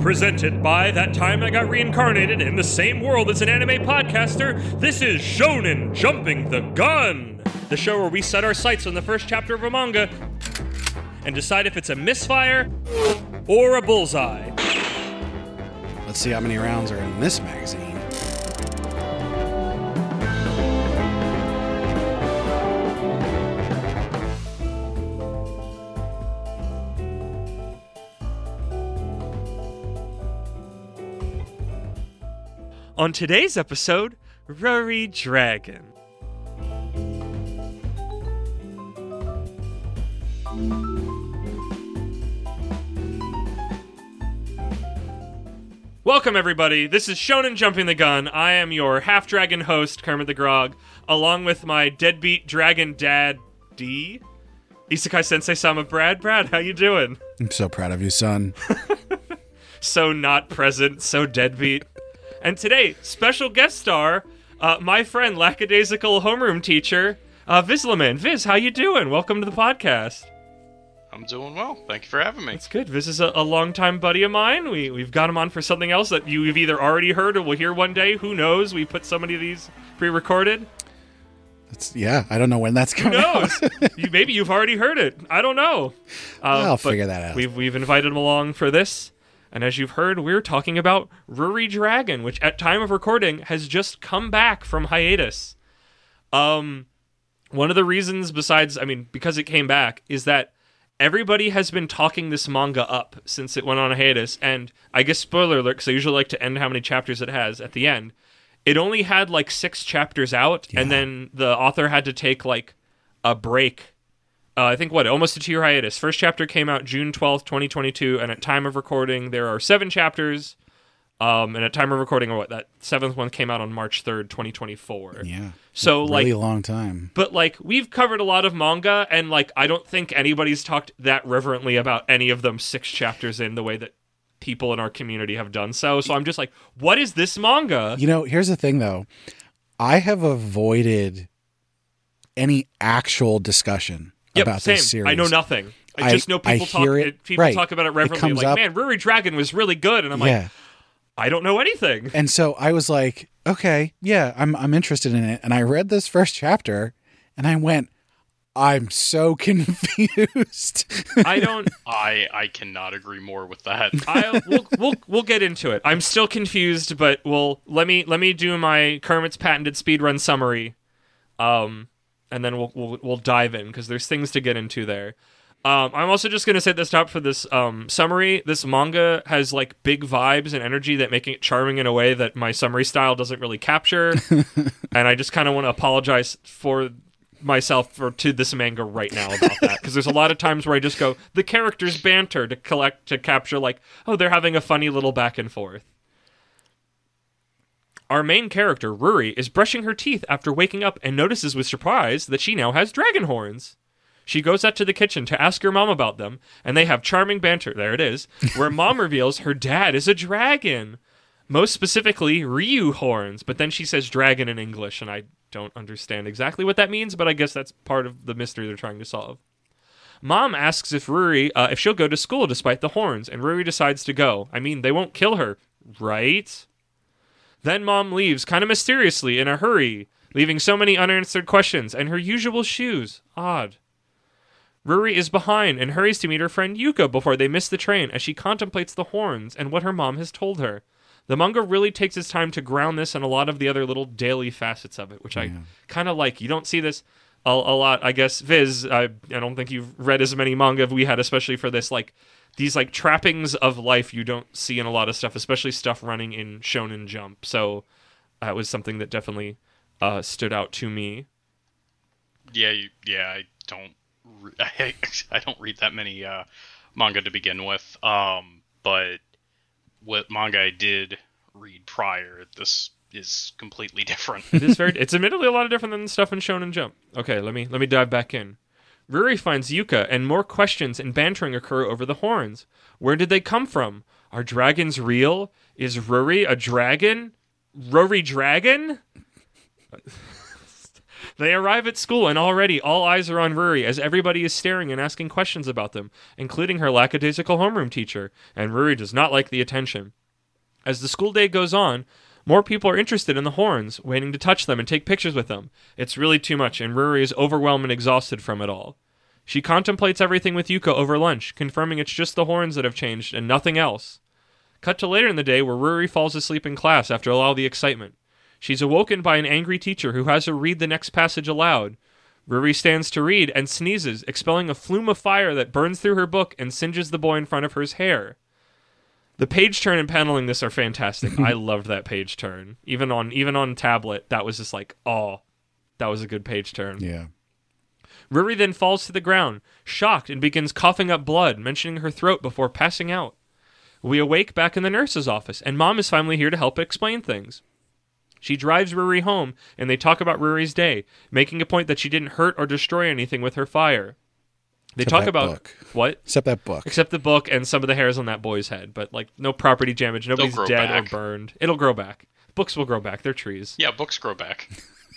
Presented by That Time I Got Reincarnated in the same world as an anime podcaster, this is Shonen Jumping the Gun, the show where we set our sights on the first chapter of a manga and decide if it's a misfire or a bullseye. Let's see how many rounds are in this magazine. On today's episode, Ruri Dragon. Welcome, everybody. This is Shonen Jumping the Gun. I am your half-dragon host, Kermit the Grog, along with my deadbeat dragon dad, D. Isekai Sensei Sama Brad. Brad, how you doing? I'm so proud of you, son. So not present, so deadbeat. And today, special guest star, my friend, lackadaisical homeroom teacher, Vizlaman. Viz, how you doing? Welcome to the podcast. I'm doing well. Thank you for having me. That's good. Viz is a longtime buddy of mine. We've got him on for something else that you've either already heard or will hear one day. Who knows? We put so many of these pre-recorded. I don't know when that's coming out. Who knows? Maybe you've already heard it. I don't know. I'll figure that out. We've invited him along for this. And as you've heard, we're talking about Ruri Dragon, which at time of recording has just come back from hiatus. One of the reasons because it came back, is that everybody has been talking this manga up since it went on a hiatus. And I guess spoiler alert, because I usually like to end how many chapters it has at the end. It only had 6 chapters out, and then the author had to take a break. I think, almost a 2-year hiatus. First chapter came out June 12th, 2022, and at time of recording, there are 7 chapters. And at time of recording, that 7th one came out on March 3rd, 2024. Yeah. So, really a long time. But, we've covered a lot of manga, and, I don't think anybody's talked that reverently about any of them 6 chapters in the way that people in our community have done so. So I'm just what is this manga? Here's the thing, though. I have avoided any actual discussion about this series. I know nothing. I just know people talk about it reverently. Man, Ruri Dragon was really good. And I'm I don't know anything. And so I was like, okay, yeah, I'm interested in it. And I read this first chapter and I went, I'm so confused. I cannot agree more with that. We'll get into it. I'm still confused, but let me do my Kermit's patented speedrun summary. And then we'll dive in, because there's things to get into there. I'm also just going to say at the top for this summary, this manga has big vibes and energy that make it charming in a way that my summary style doesn't really capture. And I just kind of want to apologize for myself to this manga right now about that, because there's a lot of times where I just go, the characters banter to capture they're having a funny little back and forth. Our main character, Ruri, is brushing her teeth after waking up and notices with surprise that she now has dragon horns. She goes out to the kitchen to ask her mom about them, and they have charming banter, there it is, where mom reveals her dad is a dragon. Most specifically, Ryu horns, but then she says dragon in English, and I don't understand exactly what that means, but I guess that's part of the mystery they're trying to solve. Mom asks if Ruri, if she'll go to school despite the horns, and Ruri decides to go. They won't kill her, right? Then Mom leaves, kind of mysteriously, in a hurry, leaving so many unanswered questions, and her usual shoes. Odd. Ruri is behind and hurries to meet her friend Yuka before they miss the train as she contemplates the horns and what her mom has told her. The manga really takes its time to ground this and a lot of the other little daily facets of it, which I kind of like. You don't see this a lot, I guess. Viz, I don't think you've read as many manga as we had, especially for this, these trappings of life you don't see in a lot of stuff, especially stuff running in Shonen Jump. So that was something that definitely stood out to me. I don't read that many manga to begin with. But what manga I did read prior, this is completely different. It's admittedly a lot different than the stuff in Shonen Jump. Okay, let me dive back in. Ruri finds Yuka, and more questions and bantering occur over the horns. Where did they come from? Are dragons real? Is Ruri a dragon? Ruri Dragon? They arrive at school, and already all eyes are on Ruri as everybody is staring and asking questions about them, including her lackadaisical homeroom teacher, and Ruri does not like the attention. As the school day goes on, more people are interested in the horns, waiting to touch them and take pictures with them. It's really too much, and Ruri is overwhelmed and exhausted from it all. She contemplates everything with Yuko over lunch, confirming it's just the horns that have changed and nothing else. Cut to later in the day where Ruri falls asleep in class after all the excitement. She's awoken by an angry teacher who has her read the next passage aloud. Ruri stands to read and sneezes, expelling a flume of fire that burns through her book and singes the boy in front of her's hair. The page turn and paneling this are fantastic. I loved that page turn. Even on tablet, that was just like, oh, that was a good page turn. Yeah. Ruri then falls to the ground, shocked, and begins coughing up blood, mentioning her throat before passing out. We awake back in the nurse's office, and Mom is finally here to help explain things. She drives Ruri home, and they talk about Ruri's day, making a point that she didn't hurt or destroy anything with her fire. They Except talk that about book. what? Except that book. Except the book and some of the hairs on that boy's head, but like no property damage. Nobody's grow dead back. or burned. It'll grow back. Books will grow back. They're trees. Yeah, books grow back.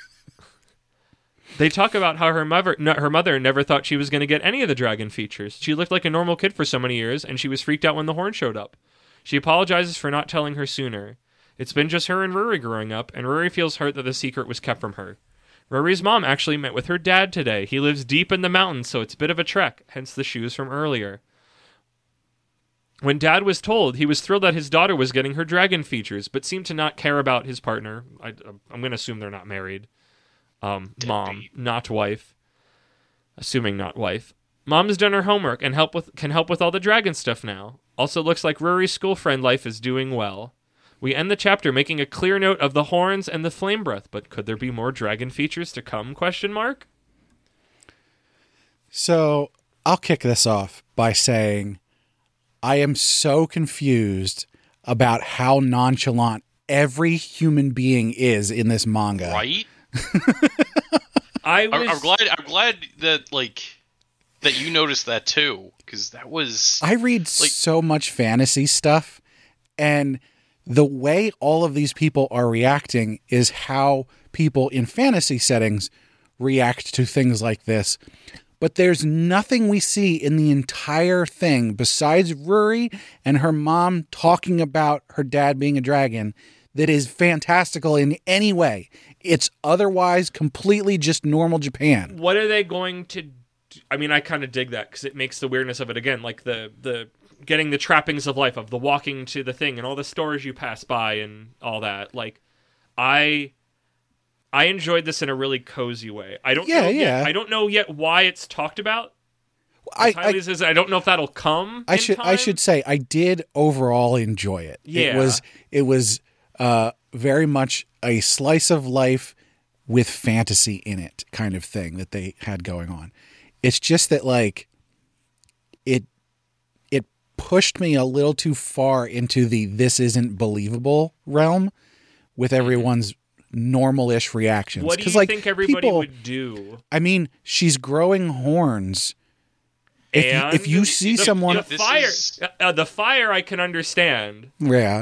They talk about how her mother never thought she was going to get any of the dragon features. She looked like a normal kid for so many years, and she was freaked out when the horn showed up. She apologizes for not telling her sooner. It's been just her and Ruri growing up, and Ruri feels hurt that the secret was kept from her. Ruri's mom actually met with her dad today. He lives deep in the mountains, so it's a bit of a trek, hence the shoes from earlier. When Dad was told, he was thrilled that his daughter was getting her dragon features, but seemed to not care about his partner. I'm going to assume they're not married. Mom, not wife. Assuming not wife. Mom has done her homework and can help with all the dragon stuff now. Also looks like Ruri's school friend life is doing well. We end the chapter making a clear note of the horns and the flame breath, but could there be more dragon features to come? ? So I'll kick this off by saying I am so confused about how nonchalant every human being is in this manga. Right? I'm glad that that you noticed that too, because that was I read so much fantasy stuff, and the way all of these people are reacting is how people in fantasy settings react to things like this. But there's nothing we see in the entire thing besides Ruri and her mom talking about her dad being a dragon that is fantastical in any way. It's otherwise completely just normal Japan. What are they going to do? I mean, I kind of dig that because it makes the weirdness of it again, like the getting the trappings of life, of the walking to the thing and all the stores you pass by and all that. Like, I enjoyed this in a really cozy way. I don't know yet why it's talked about. I don't know if that'll come. I should say I did overall enjoy it. Yeah. It was very much a slice of life with fantasy in it kind of thing that they had going on. It's just that it pushed me a little too far into the this isn't believable realm with everyone's normal-ish reactions. What do you think everybody would do? I mean, she's growing horns. If you see someone... The fire I can understand. Yeah.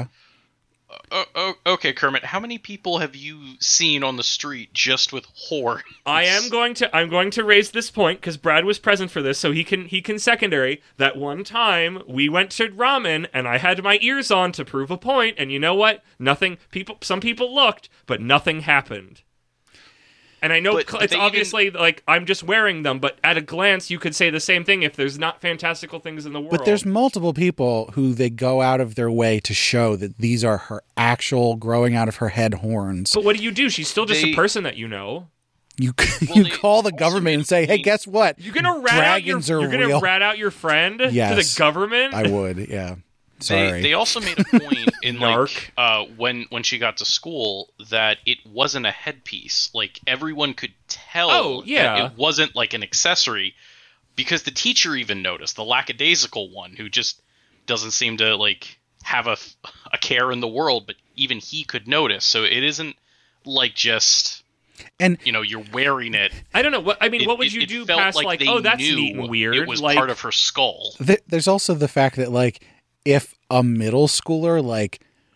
Okay, Kermit, how many people have you seen on the street just with horns? I'm going to raise this point because Brad was present for this, so he can secondary. That one time we went to ramen and I had my ears on to prove a point, and you know what? Some people looked, but nothing happened. And I know it's obviously I'm just wearing them, but at a glance you could say the same thing if there's not fantastical things in the world. But there's multiple people who they go out of their way to show that these are her actual growing out of her head horns. But what do? She's still just a person that you know. You call the government and say, "Hey, guess what? You're gonna rat rat out your friend to the government." I would, yeah. Sorry. They also made a point in when she got to school that it wasn't a headpiece. Like everyone could tell that it wasn't like an accessory because the teacher even noticed, the lackadaisical one who just doesn't seem to have a care in the world, but even he could notice. So it isn't just you're wearing it. I don't know what would you do past that's neat and weird. It was part of her skull. There's also the fact that if a middle schooler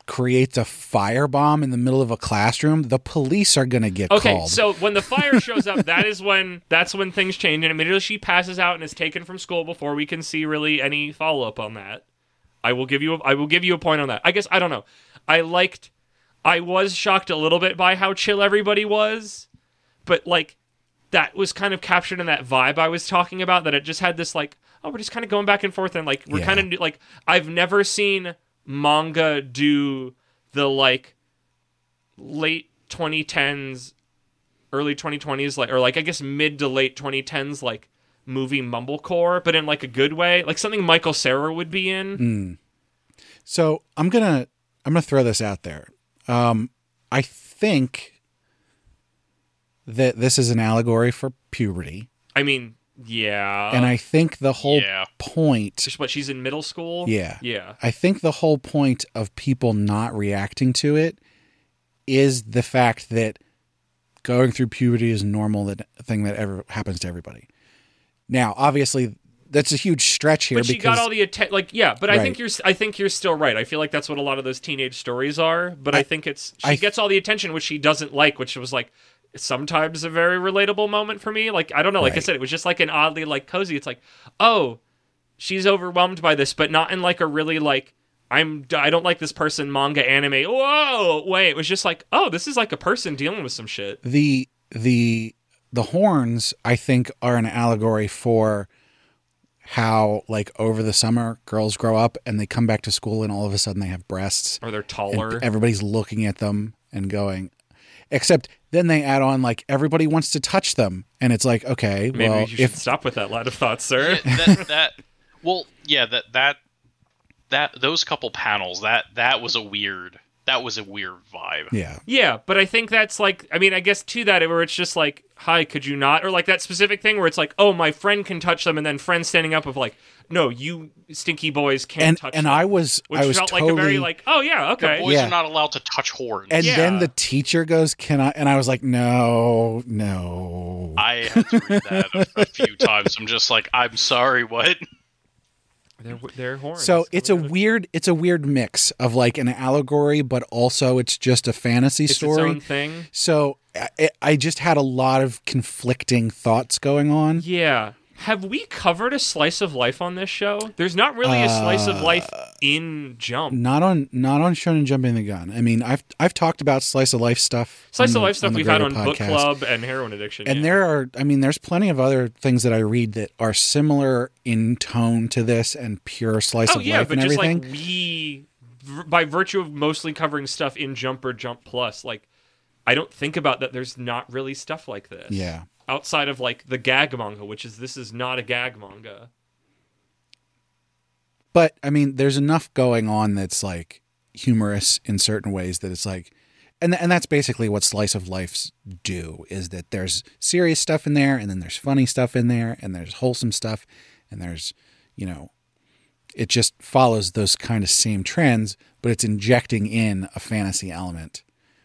creates a firebomb in the middle of a classroom, the police are going to get called. Okay, so when the fire shows up, that's when things change, and immediately she passes out and is taken from school before we can see really any follow up on that. I will give you a point on that. I guess I don't know. I was shocked a little bit by how chill everybody was, but like that was kind of captured in that vibe I was talking about. That it just had this like, oh, we're just kind of going back and forth, and like we're kind of like, I've never seen manga do the like late 2010s, early 2020s, like, or like I guess mid to late 2010s like movie mumblecore, but in like a good way, like something Michael Cera would be in. So I'm gonna throw this out there. I think that this is an allegory for puberty. I mean, yeah. And I think the whole point... What, she's in middle school? Yeah. Yeah. I think the whole point of people not reacting to it is the fact that going through puberty is a normal thing that ever happens to everybody. Now, obviously, that's a huge stretch here. But she got all the attention. Like, yeah, but right. I think you're still right. I feel like that's what a lot of those teenage stories are. But I think she gets all the attention, which she doesn't like, which was like... sometimes a very relatable moment for me. Like, I don't know, like I said, it was just like an oddly like cozy. It's like, oh, she's overwhelmed by this, but not in like a really like, I don't like this person manga anime. Whoa, wait. It was just like, oh, this is like a person dealing with some shit. The horns, I think, are an allegory for how like over the summer girls grow up and they come back to school and all of a sudden they have breasts. Or they're taller. Everybody's looking at them and going, except then they add on like everybody wants to touch them, and it's like, okay, maybe well, you should stop with that line of thought, sir. Those couple panels that was a weird vibe. Yeah, but I think that's like, I mean, I guess to that where it's just like, hi, could you not, or like that specific thing where it's like, oh, my friend can touch them, and then friends standing up of like, no, you stinky boys can't touch them. And I was felt totally, like a very like, oh yeah, okay, the boys are not allowed to touch horns. And then the teacher goes, can I? And I was like, no. I had to read that a few times. I'm just like, I'm sorry, what? They're horns. So it's a weird mix of like an allegory, but also it's just a fantasy story. Its own thing. So I just had a lot of conflicting thoughts going on. Yeah. Have we covered a slice of life on this show? There's not really a slice of life in Jump. Not on Shonen Jumping the Gun. I mean, I've talked about slice of life stuff. Slice of life stuff we've had on Book Club and Heroin Addiction. And there's plenty of other things that I read that are similar in tone to this and pure slice of life and everything. But just like by virtue of mostly covering stuff in Jump or Jump Plus, like I don't think about that. There's not really stuff like this. Yeah. Outside of like the gag manga, this is not a gag manga. But I mean, there's enough going on that's like humorous in certain ways that it's like, and that's basically what slice of lives do, is that there's serious stuff in there, and then there's funny stuff in there, and there's wholesome stuff, and there's, it just follows those kind of same trends, but it's injecting in a fantasy element.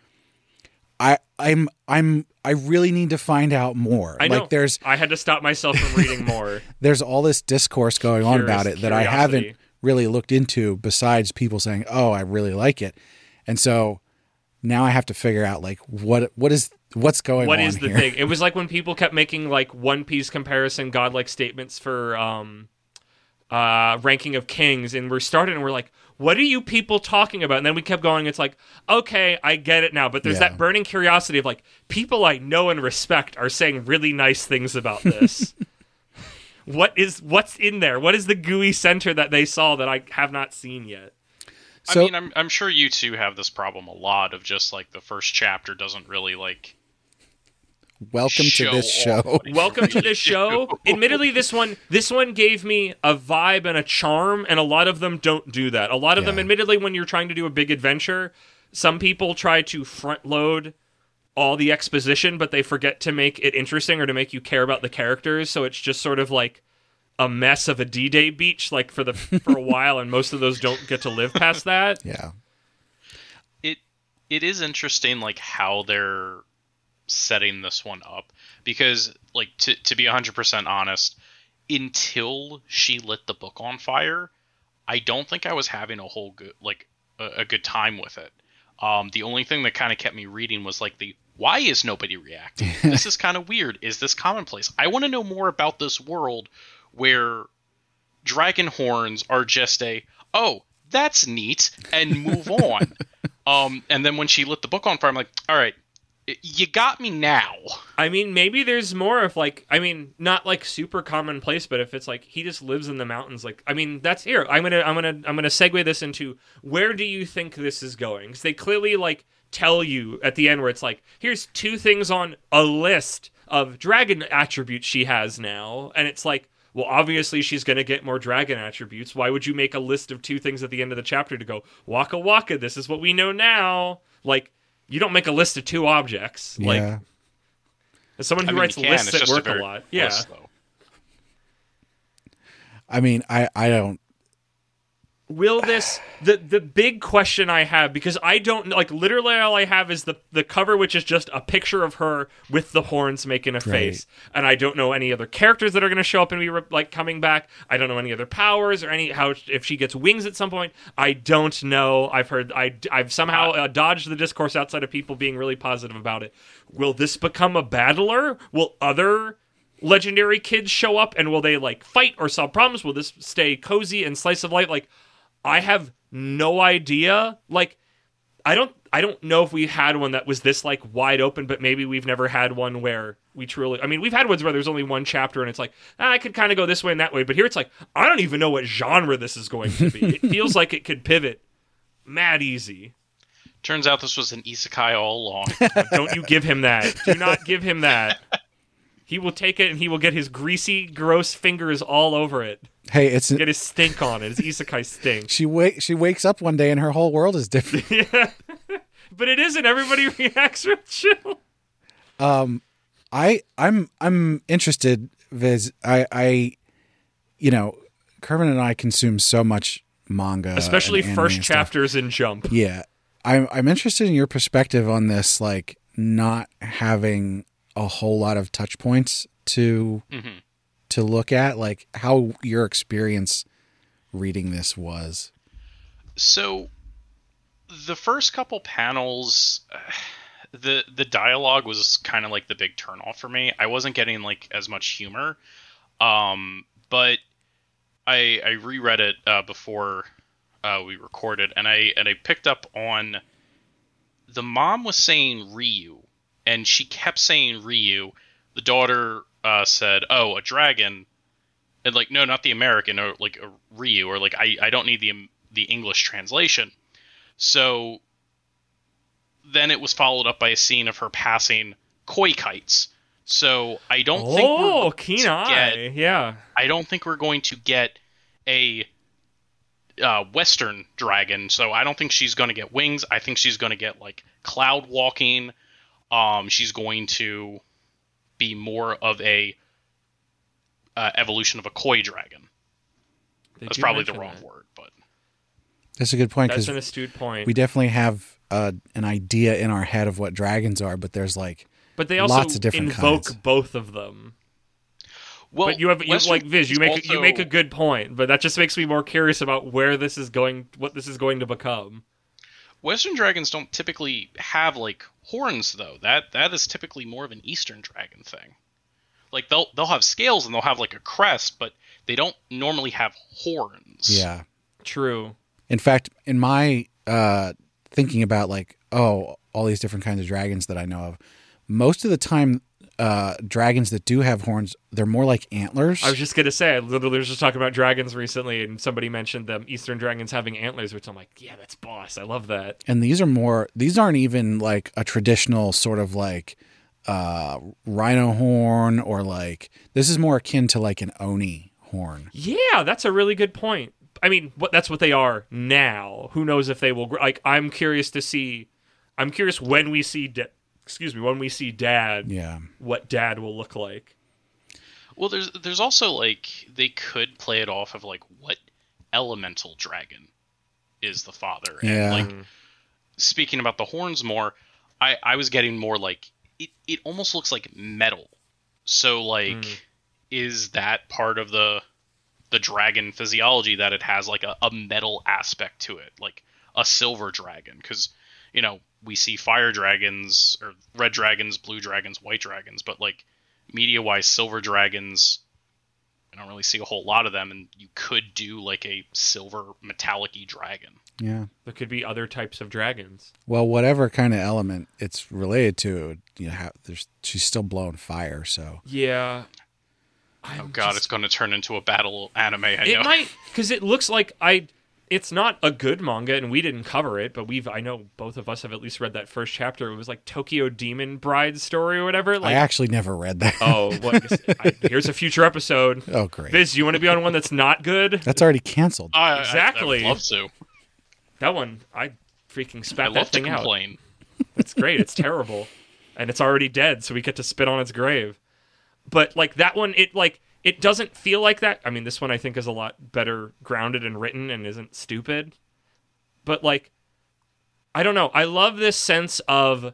I really need to find out more. I know. Like I had to stop myself from reading more. There's all this discourse going on about it that I haven't really looked into, besides people saying, "Oh, I really like it," and so now I have to figure out like what's going on. What is the here? thing? It was like when people kept making like One Piece comparison godlike statements for Ranking of Kings, and we're like, what are you people talking about? And then we kept going. It's like, okay, I get it now. But there's that burning curiosity of like, people I know and respect are saying really nice things about this. What's in there? What is the gooey center that they saw that I have not seen yet? So, I mean, I'm sure you two have this problem a lot of just like the first chapter doesn't really like. Welcome to this show. Welcome to this show. Admittedly, this one gave me a vibe and a charm, and a lot of them don't do that. A lot of them, admittedly, when you're trying to do a big adventure, some people try to front load all the exposition, but they forget to make it interesting or to make you care about the characters. So it's just sort of like a mess of a D-Day beach, like for a while, and most of those don't get to live past that. Yeah. It is interesting, like how they're setting this one up, because like to be 100% honest, until she lit the book on fire, I don't think I was having a a good time with it. The only thing that kind of kept me reading was like why is nobody reacting? This is kind of weird. Is this commonplace? I want to know more about this world where dragon horns are just oh, that's neat, and move on. And then when she lit the book on fire, I'm like, all right, you got me now. I mean, maybe there's more of like, I mean, not like super commonplace, but if it's like he just lives in the mountains, like, I mean, that's here. I'm gonna segue this into where do you think this is going? Because they clearly like tell you at the end where it's like, here's 2 things on a list of dragon attributes she has now, and it's like, well, obviously she's going to get more dragon attributes. Why would you make a list of 2 things at the end of the chapter to go, waka waka, this is what we know now? Like, you don't make a list of 2 objects. Yeah. Like, as someone who writes lists at work a lot. Yeah. List, I mean, I don't... Will this... The big question I have, because I don't... Like, literally all I have is the cover, which is just a picture of her with the horns making a face. And I don't know any other characters that are going to show up and be, like, coming back. I don't know any other powers or if she gets wings at some point. I don't know. I've somehow dodged the discourse outside of people being really positive about it. Will this become a battler? Will other legendary kids show up and will they, like, fight or solve problems? Will this stay cozy and slice of life? Like, I have no idea. Like, I don't know if we had one that was this like wide open, but maybe we've never had one where we truly, I mean, we've had ones where there's only one chapter and it's like, I could kind of go this way and that way, but here it's like, I don't even know what genre this is going to be. It feels like it could pivot mad easy. Turns out this was an isekai all along. Don't you give him that. Do not give him that. He will take it and he will get his greasy, gross fingers all over it. Hey, get his stink on it. His isekai stink. She wakes up one day and her whole world is different. Yeah. But it isn't. Everybody reacts real chill. I'm interested, Viz. I you know, Kervin and I consume so much manga, especially and first chapters in Jump. Yeah, I'm interested in your perspective on this, like not having a whole lot of touch points to look at, like how your experience reading this was. So the first couple panels, the dialogue was kind of like the big turnoff for me. I wasn't getting like as much humor, but I reread it before we recorded, and I picked up on the mom was saying Ryu, and she kept saying Ryu. The daughter said, "Oh, a dragon," and like, no, not the American, or like a Ryu, or like I don't need the English translation. So then it was followed up by a scene of her passing koi kites. So I don't think we're keen eye. Yeah. I don't think we're going to get a Western dragon. So I don't think she's going to get wings. I think she's going to get like cloud walking. She's going to be more of a evolution of a koi dragon. That's probably the wrong word, but that's a good point. That's an astute point. We definitely have an idea in our head of what dragons are, but there's like, but they also lots of different invoke kinds. Both of them. Well, but you like Viz, you make a good point, but that just makes me more curious about where this is going, what this is going to become. Western dragons don't typically have like horns, though. That is typically more of an Eastern dragon thing. Like they'll have scales and they'll have like a crest, but they don't normally have horns. Yeah, true. In fact, in my thinking about like, all these different kinds of dragons that I know of, most of the time, dragons that do have horns, they're more like antlers. I was just gonna say, I literally was just talking about dragons recently, and somebody mentioned them Eastern dragons having antlers, which I'm like, yeah, that's boss. I love that. And these aren't even like a traditional sort of like rhino horn, or like, this is more akin to like an oni horn. Yeah, that's a really good point. I mean, that's what they are now. Who knows if they will? Like, I'm curious when we see. When we see Dad, what Dad will look like. Well, there's also like, they could play it off of like what elemental dragon is the father. Yeah. And like, speaking about the horns more, I was getting more like it almost looks like metal. So like, is that part of the dragon physiology that it has like a metal aspect to it? Like, a silver dragon, because we see fire dragons or red dragons, blue dragons, white dragons, but like media wise, silver dragons, I don't really see a whole lot of them, and you could do like a silver metallic-y dragon. Yeah. There could be other types of dragons. Well, whatever kind of element it's related to, she's still blowing fire, so. Yeah. Oh god, it's going to turn into a battle anime, I know. It might, because it looks like it's not a good manga, and we didn't cover it, but I know both of us have at least read that first chapter. It was like Tokyo Demon Bride story or whatever. Like, I actually never read that. Oh, well, here's a future episode. Oh, great. Viz, you want to be on one that's not good? That's already canceled. Exactly. I'd love to. That one, I freaking spat I that love thing to out. complain. It's great. It's terrible. And it's already dead, so we get to spit on its grave. But like that one, it doesn't feel like that. I mean, this one I think is a lot better grounded and written and isn't stupid. But like, I don't know. I love this sense of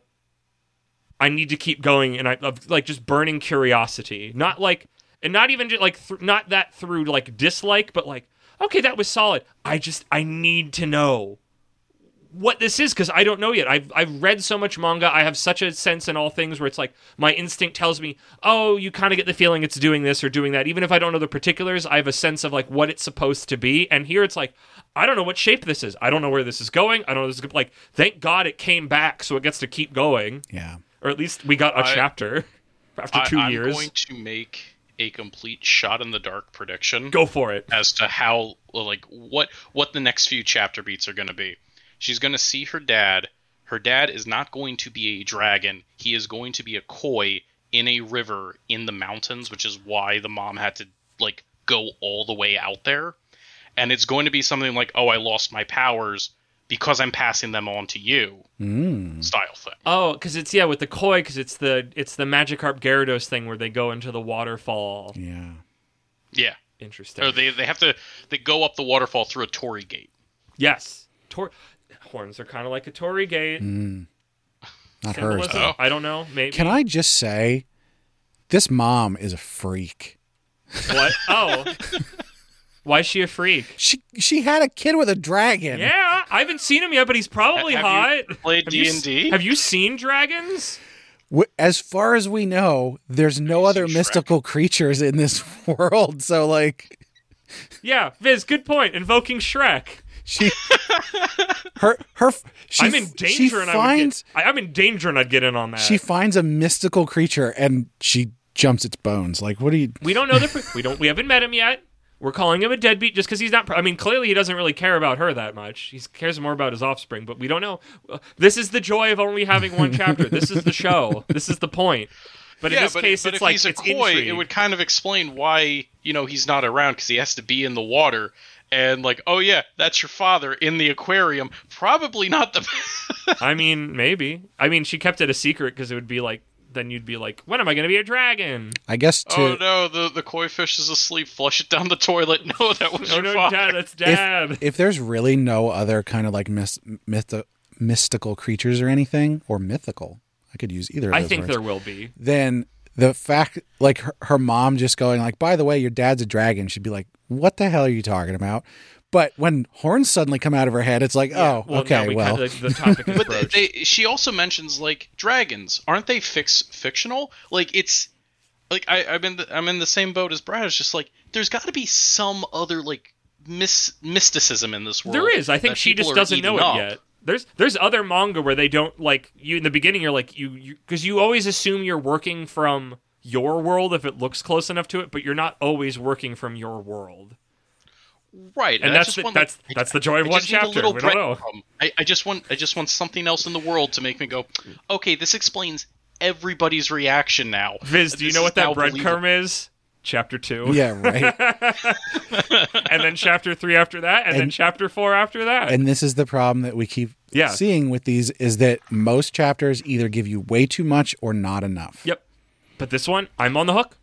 I need to keep going, and of like just burning curiosity. Not like, and not even just like not that through like dislike, but like, okay, that was solid. I need to know what this is, because I don't know yet. I've read so much manga. I have such a sense in all things where it's like my instinct tells me, oh, you kind of get the feeling it's doing this or doing that. Even if I don't know the particulars, I have a sense of like what it's supposed to be. And here it's like, I don't know what shape this is. I don't know where this is going. I don't know. This is like, thank God it came back, so it gets to keep going. Yeah. Or at least we got a chapter after 2 years. I'm going to make a complete shot in the dark prediction. Go for it. As to how, like, what the next few chapter beats are going to be. She's going to see her dad. Her dad is not going to be a dragon. He is going to be a koi in a river in the mountains, which is why the mom had to, like, go all the way out there. And it's going to be something like, oh, I lost my powers because I'm passing them on to you style thing. Oh, because it's, with the koi, because it's the Magikarp Gyarados thing where they go into the waterfall. Yeah. Yeah. Interesting. Or they go up the waterfall through a torii gate. Yes. Horns are kind of like a torii gate. Not hers. Oh. I don't know. Maybe. Can I just say, this mom is a freak. What? Oh. Why is she a freak? She had a kid with a dragon. Yeah, I haven't seen him yet, but he's probably hot. You played D&D? Have you seen dragons? As far as we know, there's no other mystical creatures in this world. So, like, yeah, Viz, good point. Invoking Shrek. I'm in danger, I'm in danger, and I'd get in on that. She finds a mystical creature and she jumps its bones. Like, what do you? We don't know we haven't met him yet. We're calling him a deadbeat just because he's not. I mean, clearly he doesn't really care about her that much. He cares more about his offspring, but we don't know. This is the joy of only having one chapter. This is the show. This is the point. But in this case, it's if like he's a it's koi, intrigue. it would kind of explain why he's not around, because he has to be in the water. And like, oh yeah, that's your father in the aquarium. Probably not the. I mean, maybe. I mean, she kept it a secret because it would be like, then you'd be like, when am I going to be a dragon? I guess. Oh no, the koi fish is asleep. Flush it down the toilet. No, that was your father. Dad, that's Dad. If there's really no other kind of like mystical creatures or anything, or mythical, I could use either of those I think words, there will be. Then the fact, like her mom just going like, by the way, your dad's a dragon, she'd be like, what the hell are you talking about? But when horns suddenly come out of her head, it's like, okay, well. The topic is but she also mentions, like, dragons. Aren't they fictional? Like, it's like I'm in the same boat as Brad. It's just like there's got to be some other like mysticism in this world. There is. I think she just doesn't know it yet. There's other manga where they don't, like, you in the beginning. You're like you because you always assume you're working from your world if it looks close enough to it, but you're not always working from your world. Right, and that's the joy of one chapter. We don't know. I just want something else in the world to make me go, okay, this explains everybody's reaction now. Viz, do you know what that breadcrumb is? Chapter 2. Yeah, right. And then chapter 3 after that, and then chapter 4 after that. And this is the problem that we keep seeing with these, is that most chapters either give you way too much or not enough. Yep. But this one, I'm on the hook.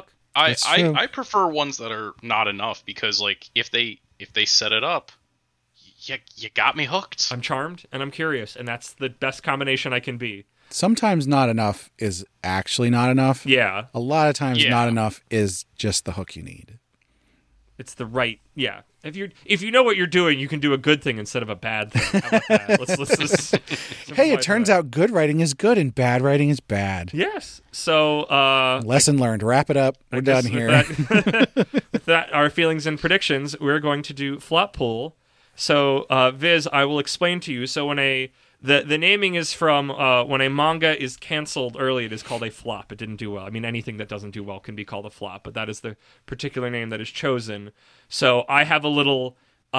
I prefer ones that are not enough, because like if they set it up, you got me hooked. I'm charmed and I'm curious, and that's the best combination I can be. Sometimes not enough is actually not enough. Yeah. A lot of times not enough is just the hook you need. It's the right, yeah. If you know what you're doing, you can do a good thing instead of a bad thing. How about that? Let's hey, it turns out good writing is good and bad writing is bad. Yes. So lesson learned. Wrap it up. We're done here. With that, our feelings and predictions, we're going to do flop pool. So Viz, I will explain to you. So when the naming is from when a manga is canceled early, it is called a flop. It didn't do well. I mean, anything that doesn't do well can be called a flop, but that is the particular name that is chosen. So I have a little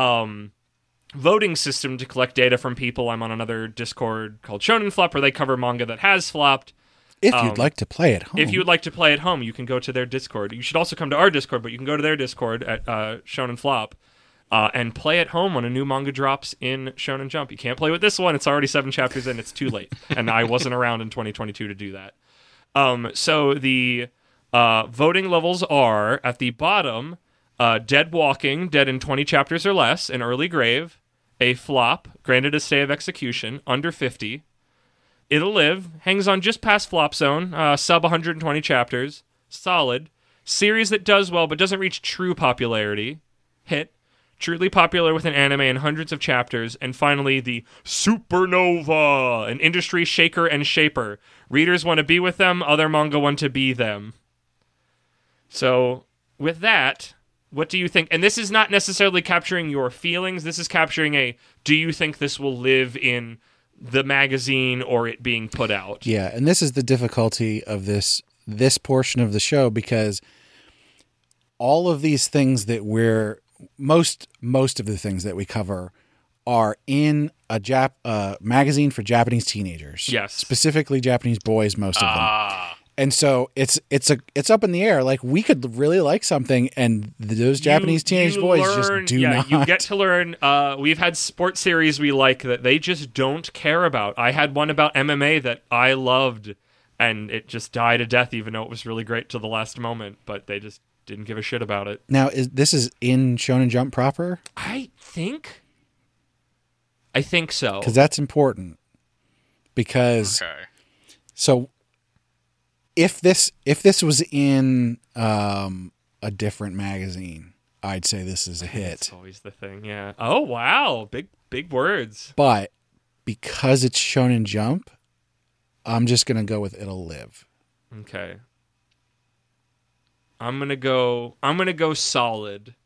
voting system to collect data from people. I'm on another Discord called Shonen Flop, where they cover manga that has flopped. If you'd like to play at home. If you would like to play at home, you can go to their Discord. You should also come to our Discord, but you can go to their Discord at Shonen Flop. And play at home when a new manga drops in Shonen Jump. You can't play with this one. It's already 7 chapters in. It's too late. And I wasn't around in 2022 to do that. So the voting levels are, at the bottom, Dead Walking, dead in 20 chapters or less, an early grave, a flop, granted a stay of execution, under 50. It'll Live, hangs on just past flop zone, sub 120 chapters, solid. Series that does well but doesn't reach true popularity, hit. Truly popular with an anime and hundreds of chapters. And finally, the Supernova, an industry shaker and shaper. Readers want to be with them, other manga want to be them. So, with that, what do you think? And this is not necessarily capturing your feelings. This is capturing do you think this will live in the magazine or it being put out? Yeah, and this is the difficulty of this portion of the show, because all of these things that we're most of the things that we cover are in a magazine for Japanese teenagers. Yes. Specifically Japanese boys, most of them. And so it's up in the air. Like, we could really like something, and those Japanese teenage boys just do not. You get to learn. We've had sports series we like that they just don't care about. I had one about MMA that I loved, and it just died a death, even though it was really great to the last moment. But they just didn't give a shit about it. Now, this is in Shonen Jump proper? I think so. Because that's important. Because so if this was in a different magazine, I'd say this is a hit. That's always the thing, yeah. Oh wow, big words. But because it's Shonen Jump, I'm just gonna go with It'll Live. Okay. I'm gonna go solid,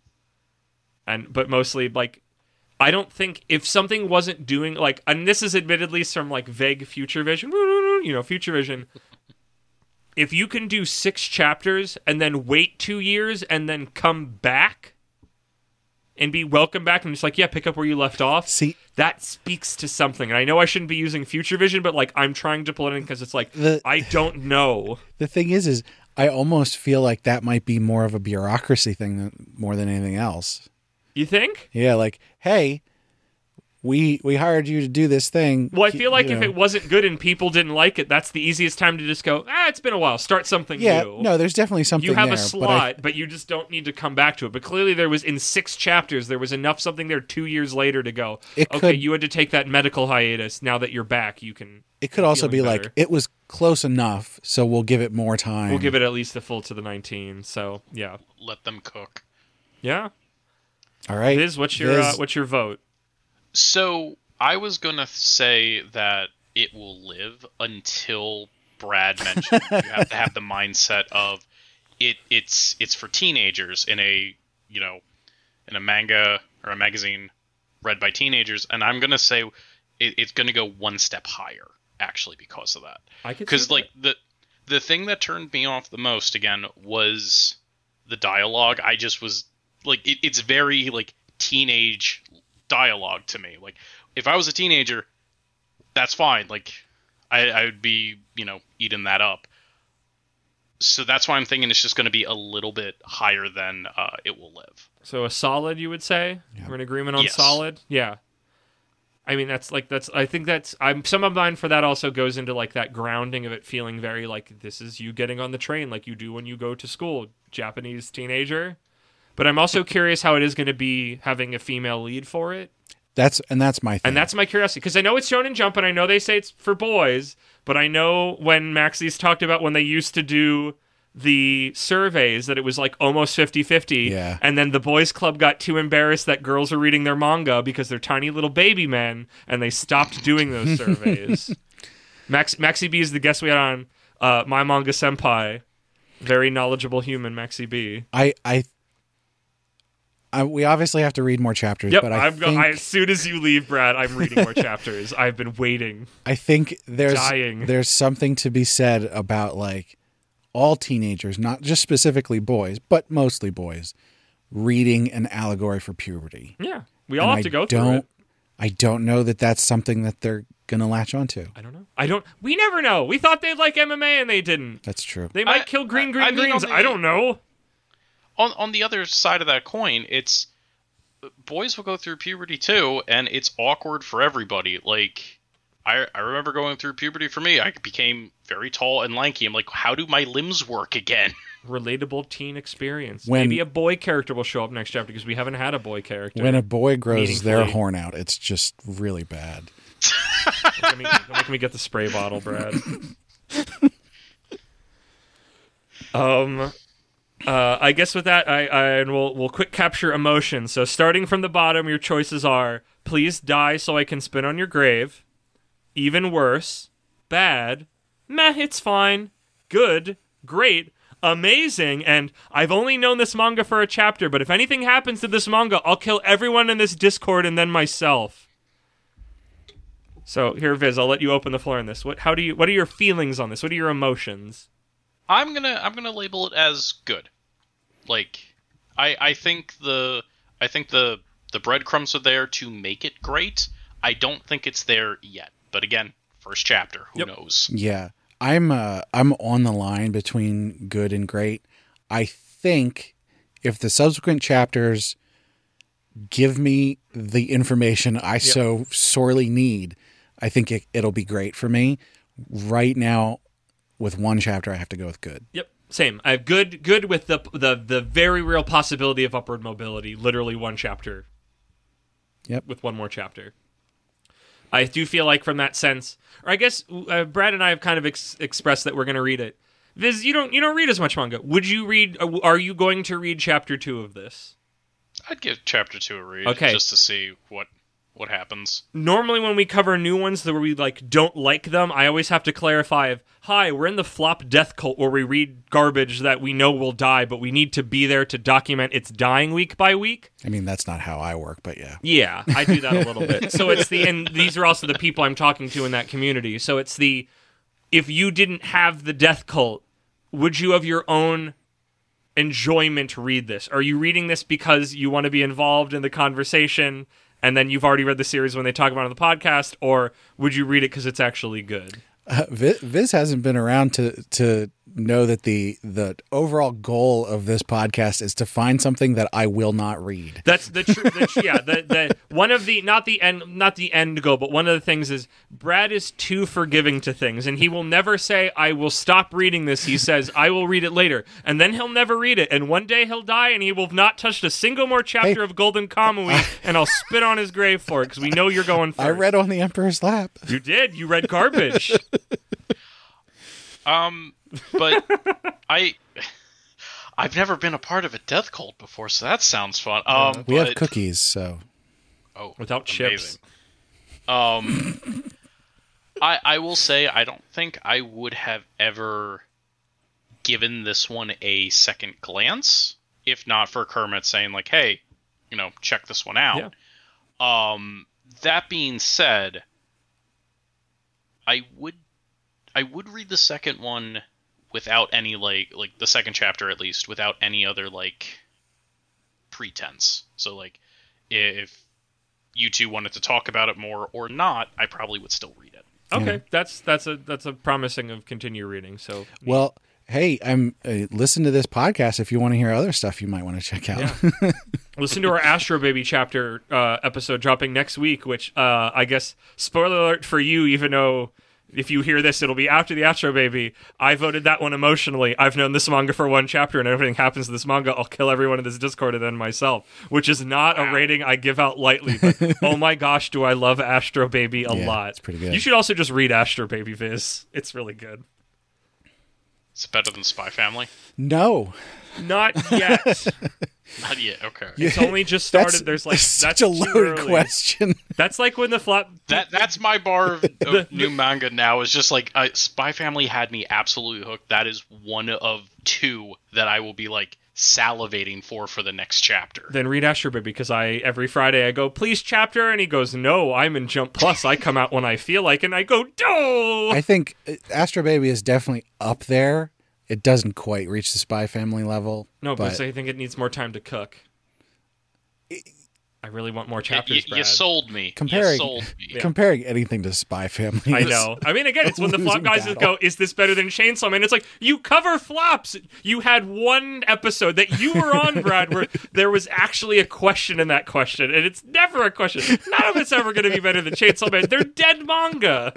but mostly like, I don't think if something wasn't doing like, and this is admittedly some like vague future vision, future vision. If you can do 6 chapters and then wait 2 years and then come back and be welcome back and just like, yeah, pick up where you left off. See, that speaks to something. And I know I shouldn't be using future vision, but like, I'm trying to pull it in because it's like, I don't know. The thing is I almost feel like that might be more of a bureaucracy thing more than anything else. You think? Yeah, like, hey, we hired you to do this thing. Well, I feel like if it wasn't good and people didn't like it, that's the easiest time to just go, it's been a while. Start something new. Yeah, no, there's definitely something there. You have a slot, but you just don't need to come back to it. But clearly there was, in 6 chapters, there was enough something there 2 years later to go, you had to take that medical hiatus. Now that you're back, you can... It could also be better. Like, it was close enough, so we'll give it more time. We'll give it at least the full to the 19, so, yeah. Let them cook. Yeah. All right. Viz, what's your vote? So... I was going to say that it will live until Brad mentioned you have to have the mindset of it's for teenagers in a manga or a magazine read by teenagers, and I'm going to say it's going to go one step higher actually because of that. Because like the thing that turned me off the most again was the dialogue. I just was like it's very like teenage dialogue to me. Like, if I was a teenager, that's fine. Like, I would be, eating that up. So that's why I'm thinking it's just going to be a little bit higher than It Will Live. So a solid, you would say? Yeah. We're in agreement on solid? Yeah. I mean, I think some of mine for that also goes into like that grounding of it feeling very like this is you getting on the train like you do when you go to school, Japanese teenager. But I'm also curious how it is going to be having a female lead for it. That's my thing. And that's my curiosity. Because I know it's Shonen Jump, and I know they say it's for boys, but I know when Maxie's talked about when they used to do the surveys that it was like almost 50-50. Yeah. And then the boys club got too embarrassed that girls were reading their manga because they're tiny little baby men, and they stopped doing those surveys. Maxie B is the guest we had on My Manga Senpai. Very knowledgeable human, Maxie B. We obviously have to read more chapters, Yep, but as soon as you leave, Brad, I'm reading more chapters. I've been waiting. I think Dying. there's something to be said about like all teenagers, not just specifically boys, but mostly boys, reading an allegory for puberty. Yeah, we all have to go through it. I don't know that that's something that they're gonna latch onto. I don't know. We never know. We thought they'd like MMA and they didn't. That's true. They might kill greens. I don't know. On the other side of that coin, it's boys will go through puberty too, and it's awkward for everybody. Like, I remember going through puberty for me. I became very tall and lanky. I'm like, how do my limbs work again? Relatable teen experience. Maybe a boy character will show up next chapter because we haven't had a boy character. When a boy grows their horn out, it's just really bad. Don't make me get the spray bottle, Brad. I guess with that, we'll quick capture emotion. So starting from the bottom, your choices are: please die so I can spin on your grave, even worse, bad, meh, it's fine, good, great, amazing, and I've only known this manga for a chapter, but if anything happens to this manga, I'll kill everyone in this Discord and then myself. So here, Viz, I'll let you open the floor on this. What are your feelings on this? What are your emotions? I'm gonna label it as good. Like, I think the breadcrumbs are there to make it great. I don't think it's there yet. But again, first chapter, who knows? Yeah, I'm on the line between good and great. I think if the subsequent chapters give me the information I so sorely need, I think it'll be great for me. Right now, with one chapter, I have to go with good. Yep, same. I have good with the very real possibility of upward mobility. Literally one chapter. Yep. With one more chapter. I do feel like from that sense, or I guess Brad and I have kind of expressed that we're going to read it. Viz, you don't read as much manga. Would you read? Are you going to read chapter 2 of this? I'd give chapter 2 a read, just to see what happens. Normally when we cover new ones where we don't like them, I always have to clarify hi, we're in the flop death cult where we read garbage that we know will die, but we need to be there to document its dying week by week. I mean, that's not how I work, but yeah. Yeah, I do that a little bit. So it's and these are also the people I'm talking to in that community. So it's if you didn't have the death cult, would you of your own enjoyment read this? Are you reading this because you want to be involved in the conversation and then you've already read the series when they talk about it on the podcast, or would you read it because it's actually good? Viz hasn't been around to know that the overall goal of this podcast is to find something that I will not read. That's the one of the not the end goal, but one of the things is Brad is too forgiving to things, and he will never say I will stop reading this. He says I will read it later, and then he'll never read it, and one day he'll die, and he will have not touched a single more chapter of Golden Kamui, and I'll spit on his grave for it because we know you're going first. I read On the Emperor's Lap. You did. You read garbage. But I've never been a part of a death cult before, so that sounds fun. We have cookies, so without chips. I will say I don't think I would have ever given this one a second glance if not for Kermit saying like, "Hey, check this one out." Yeah. That being said, I would read the second one without any like the second chapter at least without any other pretense. So if you two wanted to talk about it more or not, I probably would still read it. Okay, that's a promising of continue reading. So well, hey, listen to this podcast if you want to hear other stuff you might want to check out. Yeah. Listen to our Astro Baby chapter episode dropping next week, which I guess spoiler alert for you, even though if you hear this, it'll be after the Astro Baby. I voted that one emotionally. I've known this manga for one chapter, and if everything happens to this manga, I'll kill everyone in this Discord and then myself, which is not a rating I give out lightly. But oh my gosh, do I love Astro Baby a lot. It's pretty good. You should also just read Astro Baby, Viz. It's really good. It's better than Spy Family? No. Not yet. Not yet, okay. It's only just started. There's like such a loaded question. That's like when the flop. That's my bar of new manga now. Is just like Spy Family had me absolutely hooked. That is one of two that I will be like salivating for the next chapter. Then read Astro Baby, because every Friday I go, please chapter, and he goes, no, I'm in Jump Plus. I come out when I feel like, and I go, no. I think Astro Baby is definitely up there. It doesn't quite reach the Spy Family level. No, but I think it needs more time to cook. I really want more chapters, Brad. You sold me. Comparing anything to Spy Family. I know. I mean, again, it's when the flop guys go, is this better than Chainsaw Man? It's like, you cover flops. You had one episode that you were on, Brad, where there was actually a question in that question, and it's never a question. None of it's ever going to be better than Chainsaw Man. They're dead manga.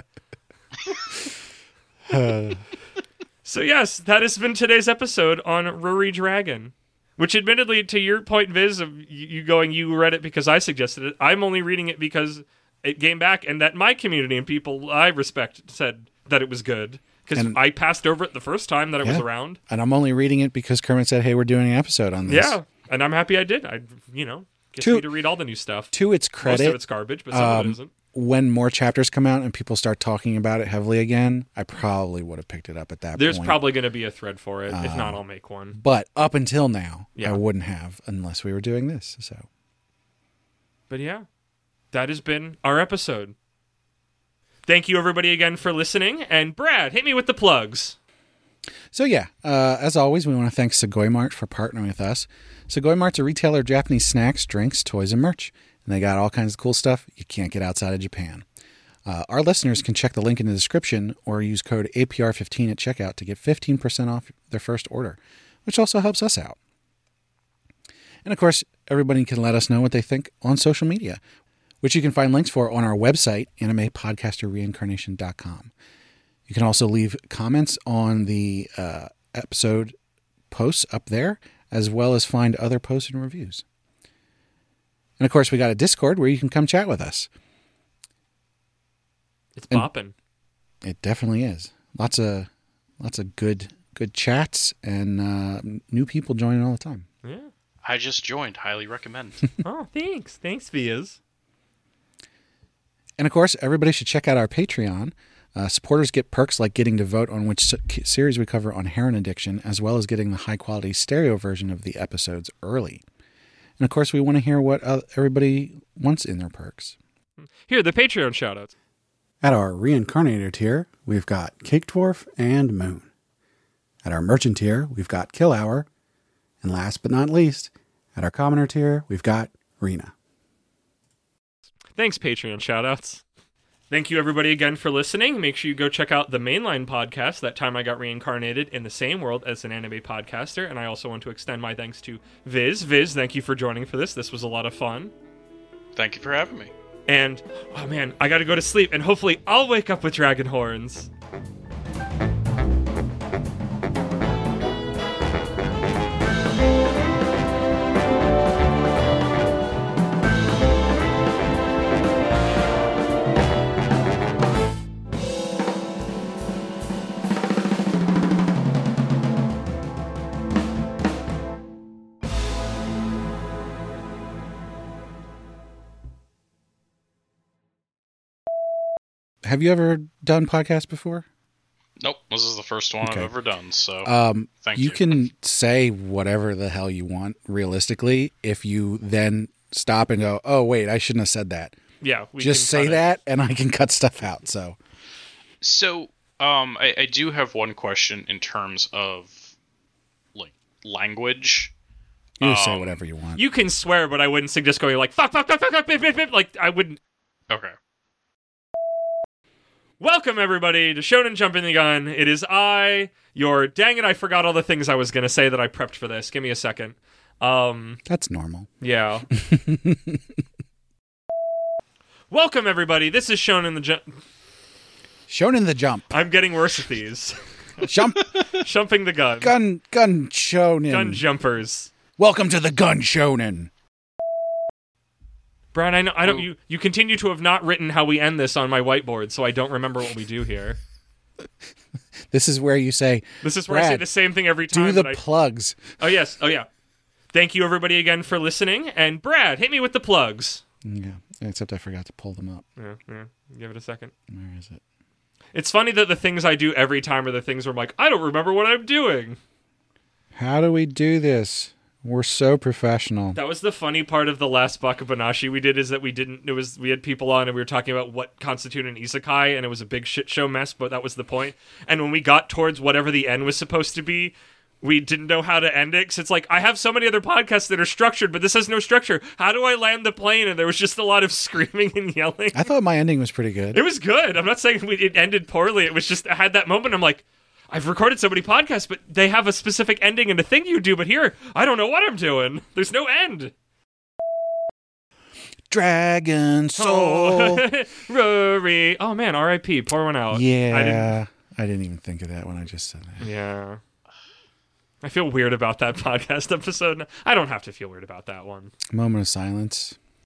So yes, that has been today's episode on Ruri Dragon. Which, admittedly, to your point, Viz, of you going, you read it because I suggested it. I'm only reading it because it came back, and that my community and people I respect said that it was good. Because I passed over it the first time that it was around. And I'm only reading it because Kermit said, hey, we're doing an episode on this. Yeah, and I'm happy I did. Gets me to read all the new stuff. To its credit. Most of it's garbage, but some of it isn't. When more chapters come out and people start talking about it heavily again, I probably would have picked it up at that point. There's probably going to be a thread for it. If not, I'll make one. But up until now, I wouldn't have unless we were doing this. So, but yeah, that has been our episode. Thank you, everybody, again for listening. And Brad, hit me with the plugs. So yeah, as always, we want to thank Sugoi Mart for partnering with us. Sugoi Mart's a retailer of Japanese snacks, drinks, toys, and merch. And they got all kinds of cool stuff you can't get outside of Japan. Our listeners can check the link in the description or use code APR15 at checkout to get 15% off their first order, which also helps us out. And of course, everybody can let us know what they think on social media, which you can find links for on our website, animepodcasterreincarnation.com. You can also leave comments on the episode posts up there, as well as find other posts and reviews. And of course, we got a Discord where you can come chat with us. It's bopping. It definitely is. Lots of good chats and new people joining all the time. Yeah. I just joined. Highly recommend. Oh, thanks. Thanks, Vias. And of course, everybody should check out our Patreon. Supporters get perks like getting to vote on which series we cover on heroin addiction, as well as getting the high-quality stereo version of the episodes early. And of course, we want to hear what everybody wants in their perks. Here, the Patreon shoutouts. At our Reincarnator tier, we've got Cake Dwarf and Moon. At our Merchant tier, we've got Kill Hour. And last but not least, at our Commoner tier, we've got Rena. Thanks, Patreon shoutouts. Thank you, everybody, again for listening. Make sure you go check out the Mainline podcast, That Time I Got Reincarnated in the Same World as an Anime Podcaster. And I also want to extend my thanks to Viz. Viz, thank you for joining for this. This was a lot of fun. Thank you for having me. And, oh man, I gotta go to sleep, and hopefully I'll wake up with dragon horns. Have you ever done podcasts before? Nope, this is the first one I've ever done, so thank you. You can say whatever the hell you want, realistically, if you then stop and go, oh, wait, I shouldn't have said that. Yeah. Just say that, and I can cut stuff out, So, I do have one question in terms of, like, language. You say whatever you want. You can swear, but I wouldn't suggest going like, fuck, bip, bip, bip. Like, I wouldn't. Okay. Welcome, everybody, to Shonen Jumping the Gun. It is I, dang it, I forgot all the things I was going to say that I prepped for this. Give me a second. That's normal. Yeah. Welcome, everybody. This is Shonen the Jump. Shonen the Jump. I'm getting worse at these. Jumping the gun. Gun Shonen. Gun jumpers. Welcome to the Gun Shonen. Brian, I don't. You continue to have not written how we end this on my whiteboard, so I don't remember what we do here. This is where you say, this is where I say the same thing every time. Do the plugs. Oh, yes. Oh, yeah. Thank you, everybody, again for listening. And Brad, hit me with the plugs. Yeah, except I forgot to pull them up. Yeah. Give it a second. Where is it? It's funny that the things I do every time are the things where I'm like, I don't remember what I'm doing. How do we do this? We're so professional. That was the funny part of the last Bakabanashi we did, is that we had people on and we were talking about what constituted an isekai, and it was a big shit show mess, but that was the point. And when we got towards whatever the end was supposed to be, we didn't know how to end it, because it's like, I have so many other podcasts that are structured, but this has no structure. How do I land the plane? And there was just a lot of screaming and yelling. I thought my ending was pretty good. It was good. I'm not saying it ended poorly. It was just, I had that moment, I'm like, I've recorded so many podcasts, but they have a specific ending and a thing you do, but here, I don't know what I'm doing. There's no end. Dragon Soul. Rory. Oh, man, R.I.P. Pour one out. Yeah. I didn't even think of that when I just said that. Yeah. I feel weird about that podcast episode. I don't have to feel weird about that one. Moment of silence.